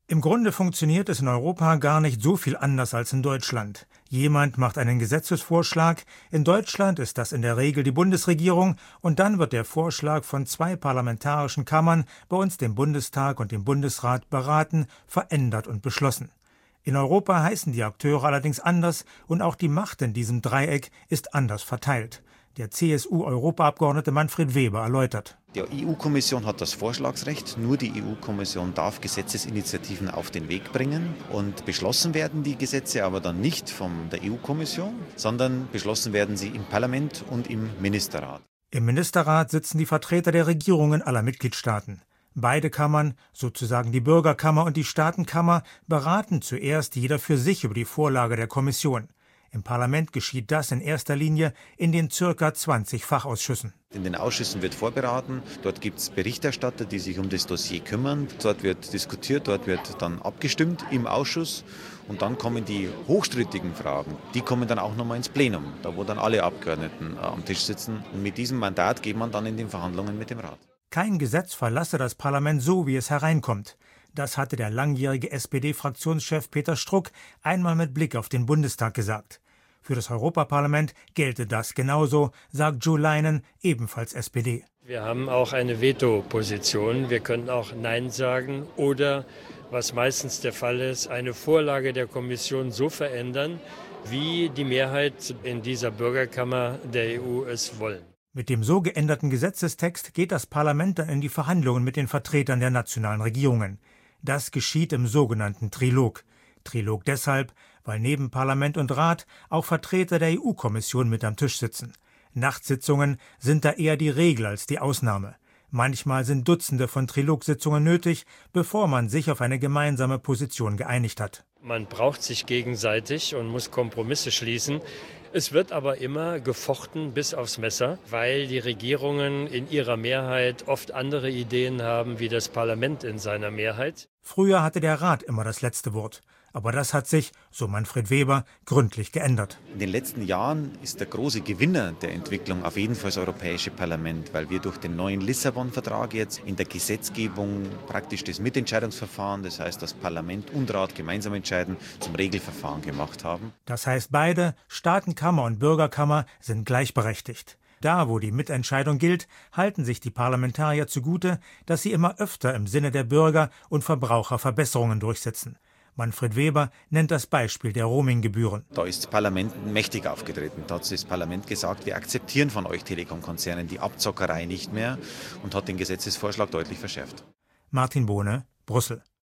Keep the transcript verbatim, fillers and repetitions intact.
Im Grunde funktioniert es in Europa gar nicht so viel anders als in Deutschland. Jemand macht einen Gesetzesvorschlag, in Deutschland ist das in der Regel die Bundesregierung und dann wird der Vorschlag von zwei parlamentarischen Kammern, bei uns dem Bundestag und dem Bundesrat, beraten, verändert und beschlossen. In Europa heißen die Akteure allerdings anders und auch die Macht in diesem Dreieck ist anders verteilt. Der C S U-Europaabgeordnete Manfred Weber erläutert. Die E U-Kommission hat das Vorschlagsrecht. Nur die E U-Kommission darf Gesetzesinitiativen auf den Weg bringen. Und beschlossen werden die Gesetze aber dann nicht von der E U-Kommission, sondern beschlossen werden sie im Parlament und im Ministerrat. Im Ministerrat sitzen die Vertreter der Regierungen aller Mitgliedstaaten. Beide Kammern, sozusagen die Bürgerkammer und die Staatenkammer, beraten zuerst jeder für sich über die Vorlage der Kommission. Im Parlament geschieht das in erster Linie in den circa zwanzig Fachausschüssen. In den Ausschüssen wird vorberaten, dort gibt es Berichterstatter, die sich um das Dossier kümmern. Dort wird diskutiert, dort wird dann abgestimmt im Ausschuss und dann kommen die hochstrittigen Fragen, die kommen dann auch nochmal ins Plenum, da wo dann alle Abgeordneten am Tisch sitzen. Und mit diesem Mandat geht man dann in den Verhandlungen mit dem Rat. Kein Gesetz verlasse das Parlament so, wie es hereinkommt. Das hatte der langjährige S P D-Fraktionschef Peter Struck einmal mit Blick auf den Bundestag gesagt. Für das Europaparlament gelte das genauso, sagt Joe Leinen, ebenfalls S P D. Wir haben auch eine Veto-Position. Wir können auch Nein sagen oder, was meistens der Fall ist, eine Vorlage der Kommission so verändern, wie die Mehrheit in dieser Bürgerkammer der E U es wollen. Mit dem so geänderten Gesetzestext geht das Parlament dann in die Verhandlungen mit den Vertretern der nationalen Regierungen. Das geschieht im sogenannten Trilog. Trilog deshalb, weil neben Parlament und Rat auch Vertreter der E U-Kommission mit am Tisch sitzen. Nachtsitzungen sind da eher die Regel als die Ausnahme. Manchmal sind Dutzende von Trilogsitzungen nötig, bevor man sich auf eine gemeinsame Position geeinigt hat. Man braucht sich gegenseitig und muss Kompromisse schließen. Es wird aber immer gefochten bis aufs Messer, weil die Regierungen in ihrer Mehrheit oft andere Ideen haben wie das Parlament in seiner Mehrheit. Früher hatte der Rat immer das letzte Wort. Aber das hat sich, so Manfred Weber, gründlich geändert. In den letzten Jahren ist der große Gewinner der Entwicklung auf jeden Fall das Europäische Parlament, weil wir durch den neuen Lissabon-Vertrag jetzt in der Gesetzgebung praktisch das Mitentscheidungsverfahren, das heißt, dass Parlament und Rat gemeinsam entscheiden, zum Regelverfahren gemacht haben. Das heißt, beide, Staatenkammer und Bürgerkammer, sind gleichberechtigt. Da, wo die Mitentscheidung gilt, halten sich die Parlamentarier zugute, dass sie immer öfter im Sinne der Bürger und Verbraucher Verbesserungen durchsetzen. Manfred Weber nennt das Beispiel der Roaminggebühren. Da ist das Parlament mächtig aufgetreten. Da hat das Parlament gesagt, wir akzeptieren von euch Telekom-Konzernen die Abzockerei nicht mehr und hat den Gesetzesvorschlag deutlich verschärft. Martin Bohne, Brüssel.